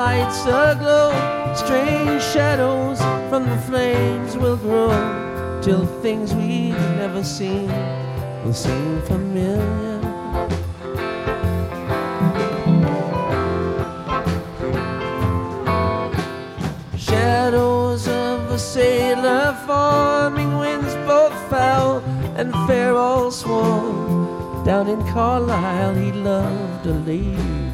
lights aglow, strange shadows from the flames will grow, till things we've never seen will seem familiar. Shadows of a sailor forming, winds both foul and fair all swore. Down in Carlisle he loved a lady.